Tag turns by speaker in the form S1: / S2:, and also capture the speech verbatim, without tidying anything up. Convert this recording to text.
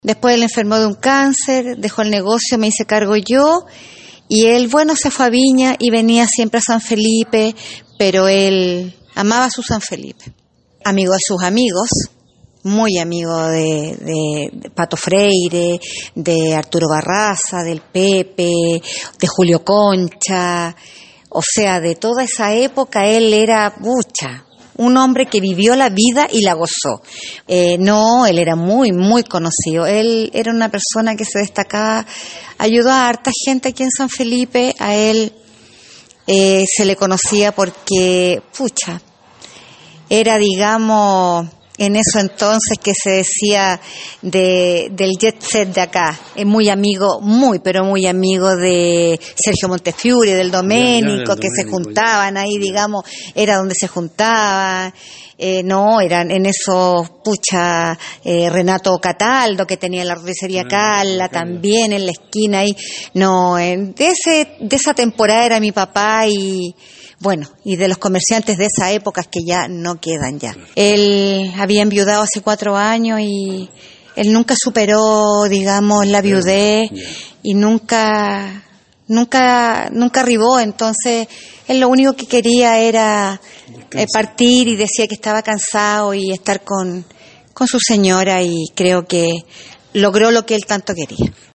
S1: Después él enfermó de un cáncer, dejó el negocio, me hice cargo yo, y él, bueno, se fue a Viña y venía siempre a San Felipe, pero él amaba a su San Felipe. Amigo de sus amigos, muy amigo de, de, de Pato Freire, de Arturo Barraza, del Pepe, de Julio Concha, o sea, de toda esa época él era bucha. Un hombre que vivió la vida y la gozó. Eh, no, él era muy, muy conocido. Él era una persona que se destacaba, ayudó a harta gente aquí en San Felipe. A él eh, se le conocía porque, pucha, era, digamos, en eso entonces que se decía de, del jet set de acá. Es muy amigo, muy, pero muy amigo de Sergio Montefiore, del Doménico, que se juntaban ahí, digamos, era donde se juntaban. Eh, no, eran en eso, pucha, eh, Renato Cataldo, que tenía la roticería Cala, también en la esquina ahí. No, en, de, ese, de esa temporada era mi papá y... Bueno, y de los comerciantes de esa época que ya no quedan ya. Él había enviudado hace cuatro años y él nunca superó, digamos, la viudez y nunca, nunca, nunca arribó. Entonces, él lo único que quería era eh, partir y decía que estaba cansado y estar con, con su señora, y creo que logró lo que él tanto quería.